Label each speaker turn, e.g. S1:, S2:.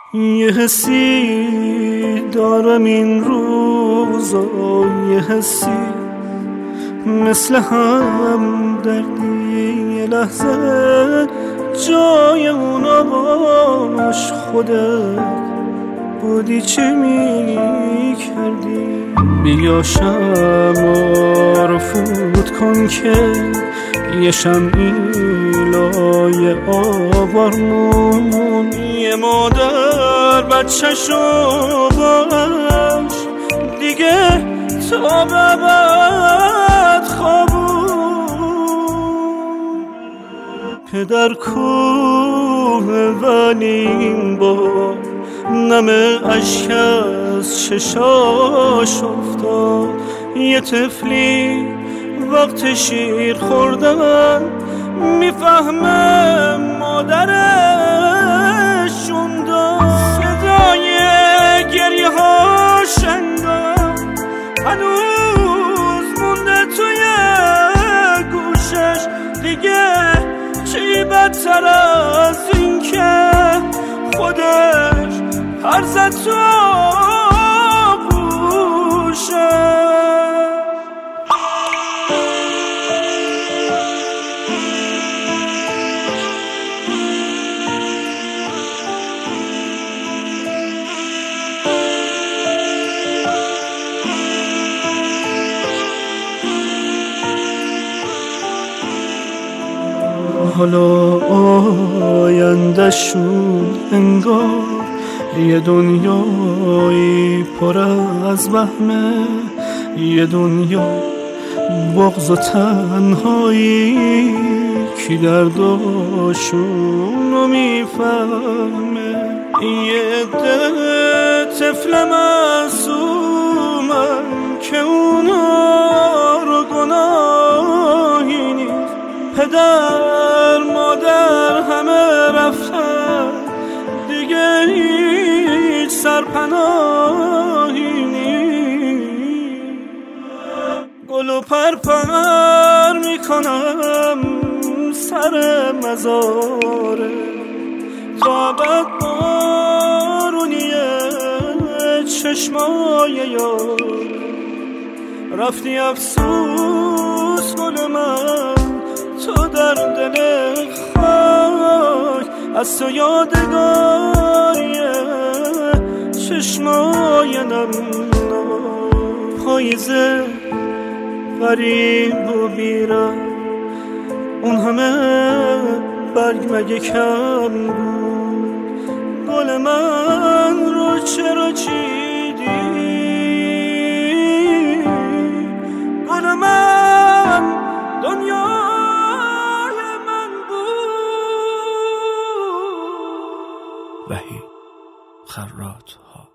S1: یه حسی دارم این روزا، یه حسی مثل هم دردی، یه لحظه جای اونا باش، خودت بودی چه می کردی. بیا شمع رو فوت کن که یه شمعی لای آوارمون، یه مادر بچه‌شو باش دیگه تا ببد خوابون. پدر کوه ولی این بار نمه اشک از چشاش افتاد. یه طفلی وقت شیر خوردن میفهمه مادرشون داد. صدای گریه ها شنگا هنوز مونده توی گوشش، دیگه چی بدتر از این که خودش هر زد تو آغوشه. حالا آینده‌شون انگار یه دنیایی پر از وهمه، یه دنیا بغض و تنهایی، کی درداشونو میفهمه. یه عده طفل معصومن که اونا رو گناهی نیست، پدر مادر همه رفتن دیگه هیچ سرپناهی نیست. گل و پرپر میکنم سر مزاره تا ابد بارونیه چشمای یار. رفتی افسوس گل من تو در دل خاک، از تو یادگاریه چشمای نم. پاییزه غریب و بیرم، اون همه برگ مگه کم بود؟ گل من رو چرا چیدی؟ گل من دنیای من بود.
S2: وحید خراط ها.